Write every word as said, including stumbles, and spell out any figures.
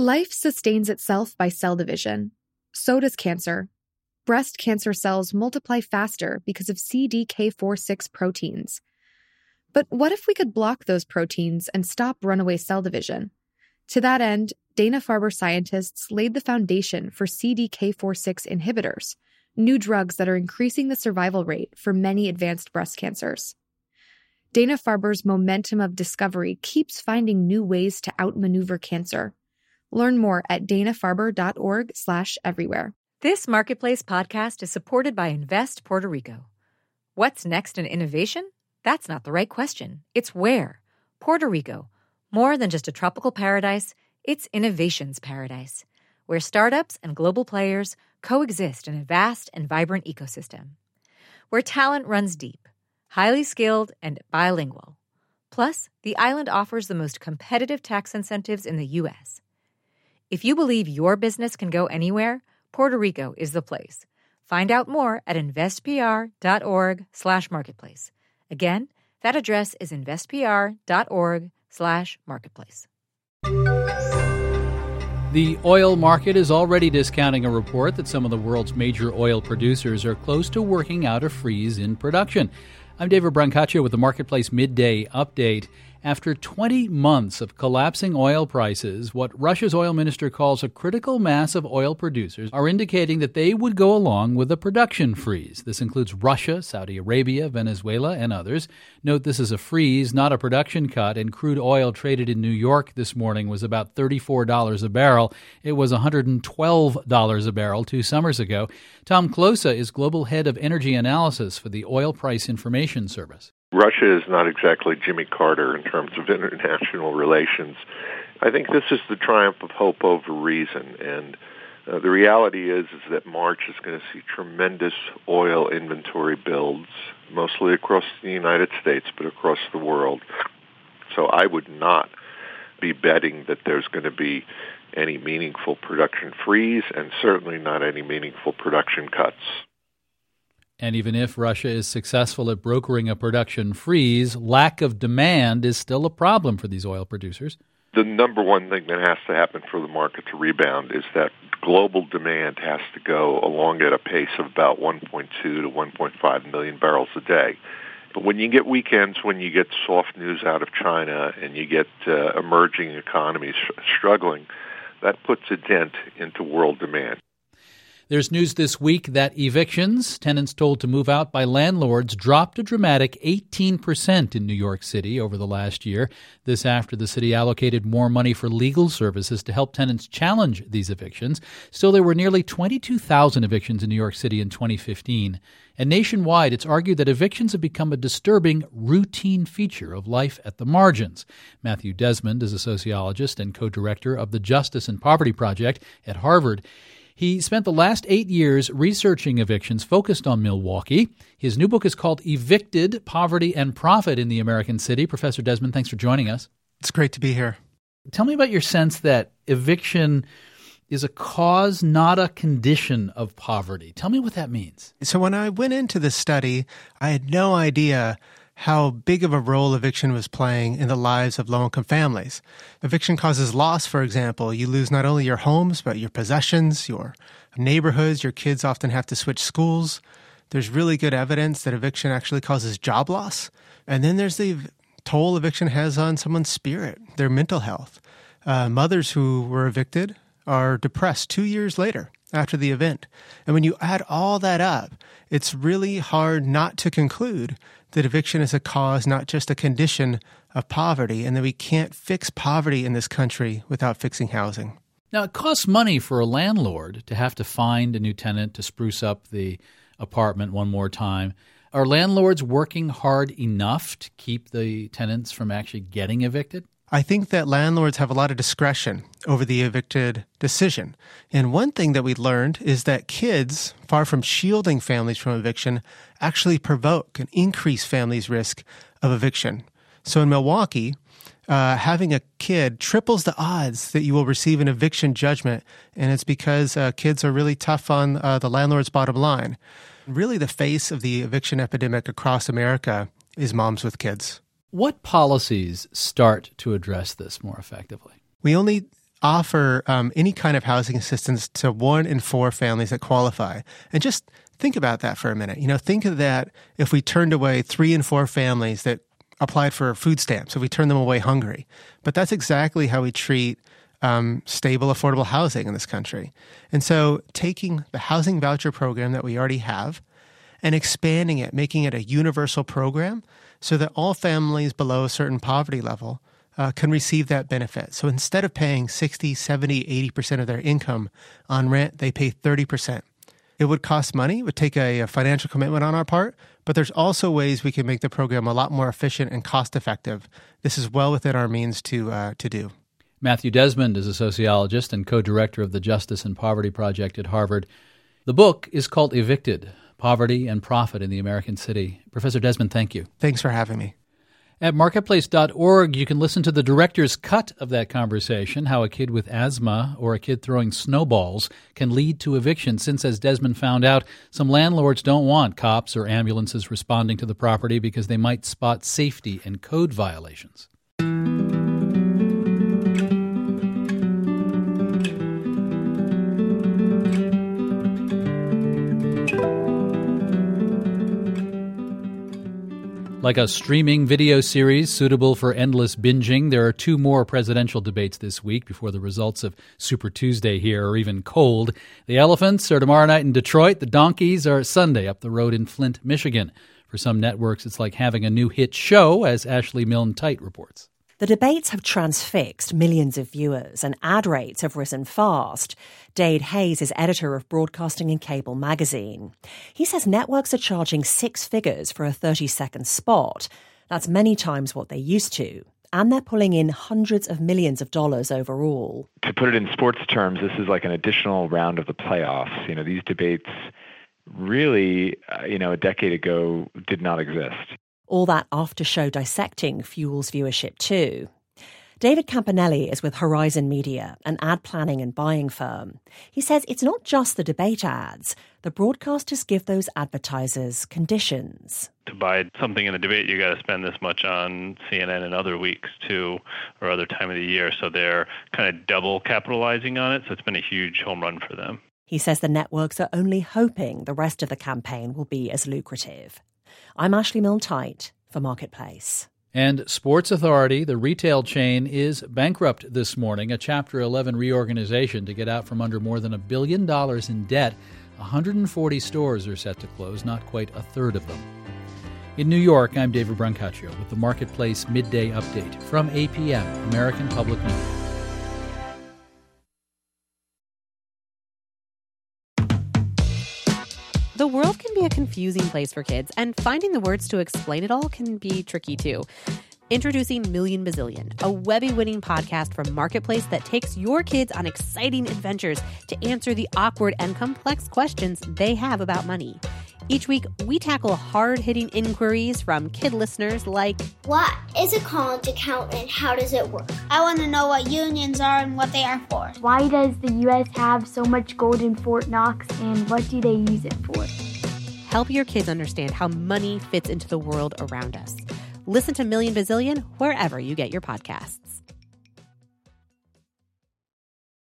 Life sustains itself by cell division. So does cancer. Breast cancer cells multiply faster because of C D K four six proteins. But what if we could block those proteins and stop runaway cell division? To that end, Dana-Farber scientists laid the foundation for C D K four six inhibitors, new drugs that are increasing the survival rate for many advanced breast cancers. Dana-Farber's momentum of discovery keeps finding new ways to outmaneuver cancer. Learn more at danafarber.org slash everywhere. This Marketplace podcast is supported by Invest Puerto Rico. What's next in innovation? That's not the right question. It's where. Puerto Rico. More than just a tropical paradise, it's innovation's paradise, where startups and global players coexist in a vast and vibrant ecosystem. Where talent runs deep, highly skilled, and bilingual. Plus, the island offers the most competitive tax incentives in the U S. If you believe your business can go anywhere, Puerto Rico is the place. Find out more at investpr.org slash marketplace. Again, that address is investpr.org slash marketplace. The oil market is already discounting a report that some of the world's major oil producers are close to working out a freeze in production. I'm David Brancaccio with the Marketplace Midday Update. After twenty months of collapsing oil prices, what Russia's oil minister calls a critical mass of oil producers are indicating that they would go along with a production freeze. This includes Russia, Saudi Arabia, Venezuela, and others. Note this is a freeze, not a production cut, and crude oil traded in New York this morning was about thirty-four dollars a barrel. It was one hundred twelve dollars a barrel two summers ago. Tom Klosa is global head of energy analysis for the Oil Price Information Service. Russia is not exactly Jimmy Carter in terms of international relations. I think this is the triumph of hope over reason, and uh, the reality is, is that March is going to see tremendous oil inventory builds, mostly across the United States, but across the world. So I would not be betting that there's going to be any meaningful production freeze, and certainly not any meaningful production cuts. And even if Russia is successful at brokering a production freeze, lack of demand is still a problem for these oil producers. The number one thing that has to happen for the market to rebound is that global demand has to go along at a pace of about one point two to one point five million barrels a day. But when you get weekends, when you get soft news out of China and you get uh, emerging economies struggling, that puts a dent into world demand. There's news this week that evictions, tenants told to move out by landlords, dropped a dramatic eighteen percent in New York City over the last year. This after the city allocated more money for legal services to help tenants challenge these evictions. Still, there were nearly twenty-two thousand evictions in New York City in twenty fifteen. And nationwide, it's argued that evictions have become a disturbing, routine feature of life at the margins. Matthew Desmond is a sociologist and co-director of the Justice and Poverty Project at Harvard. He spent the last eight years researching evictions focused on Milwaukee. His new book is called Evicted, Poverty and Profit in the American City. Professor Desmond, thanks for joining us. It's great to be here. Tell me about your sense that eviction is a cause, not a condition of poverty. Tell me what that means. So when I went into this study, I had no idea how big of a role eviction was playing in the lives of low-income families. Eviction causes loss, for example. You lose not only your homes, but your possessions, your neighborhoods. Your kids often have to switch schools. There's really good evidence that eviction actually causes job loss. And then there's the toll eviction has on someone's spirit, their mental health. Uh, mothers who were evicted are depressed two years later after the event. And when you add all that up, it's really hard not to conclude that eviction is a cause, not just a condition of poverty, and that we can't fix poverty in this country without fixing housing. Now, it costs money for a landlord to have to find a new tenant to spruce up the apartment one more time. Are landlords working hard enough to keep the tenants from actually getting evicted? I think that landlords have a lot of discretion over the evicted decision. And one thing that we learned is that kids, far from shielding families from eviction, actually provoke and increase families' risk of eviction. So in Milwaukee, uh, having a kid triples the odds that you will receive an eviction judgment, and it's because uh, kids are really tough on uh, the landlord's bottom line. Really, the face of the eviction epidemic across America is moms with kids. What policies start to address this more effectively? We only offer um, any kind of housing assistance to one in four families that qualify. And just think about that for a minute. You know, think of that if we turned away three in four families that applied for food stamps, if we turned them away hungry. But that's exactly how we treat um, stable, affordable housing in this country. And so taking the housing voucher program that we already have and expanding it, making it a universal program so that all families below a certain poverty level uh, can receive that benefit. So instead of paying sixty, seventy, eighty percent of their income on rent, they pay thirty percent. It would cost money, it would take a, a financial commitment on our part, but there's also ways we can make the program a lot more efficient and cost-effective. This is well within our means to uh, to do. Matthew Desmond is a sociologist and co-director of the Justice and Poverty Project at Harvard. The book is called Evicted: Poverty and Profit in the American City. Professor Desmond, thank you. Thanks for having me. At marketplace dot org, you can listen to the director's cut of that conversation, how a kid with asthma or a kid throwing snowballs can lead to eviction, since, as Desmond found out, some landlords don't want cops or ambulances responding to the property because they might spot safety and code violations. Like a streaming video series suitable for endless binging, there are two more presidential debates this week before the results of Super Tuesday here are even cold. The elephants are tomorrow night in Detroit. The donkeys are Sunday up the road in Flint, Michigan. For some networks, it's like having a new hit show, as Ashley Milne-Tite reports. The debates have transfixed millions of viewers and ad rates have risen fast. Dade Hayes is editor of Broadcasting and Cable magazine. He says networks are charging six figures for a thirty-second spot. That's many times what they used to. And they're pulling in hundreds of millions of dollars overall. To put it in sports terms, this is like an additional round of the playoffs. You know, these debates really, uh, you know, a decade ago did not exist. All that after-show dissecting fuels viewership too. David Campanelli is with Horizon Media, an ad planning and buying firm. He says it's not just the debate ads. The broadcasters give those advertisers conditions. To buy something in the debate, you got to spend this much on C N N and other weeks too, or other time of the year. So they're kind of double capitalizing on it. So it's been a huge home run for them. He says the networks are only hoping the rest of the campaign will be as lucrative. I'm Ashley Milne-Tite for Marketplace. And Sports Authority, the retail chain, is bankrupt this morning, a Chapter eleven reorganization to get out from under more than a billion dollars in debt. one hundred forty stores are set to close, not quite a third of them. In New York, I'm David Brancaccio with the Marketplace Midday Update from A P M, American Public Media. The world can be a confusing place for kids, and finding the words to explain it all can be tricky too. Introducing Million Bazillion, a Webby-winning podcast from Marketplace that takes your kids on exciting adventures to answer the awkward and complex questions they have about money. Each week, we tackle hard-hitting inquiries from kid listeners like, what is a college account and how does it work? I want to know what unions are and what they are for. Why does the U S have so much gold in Fort Knox and what do they use it for? Help your kids understand how money fits into the world around us. Listen to Million Bazillion wherever you get your podcasts.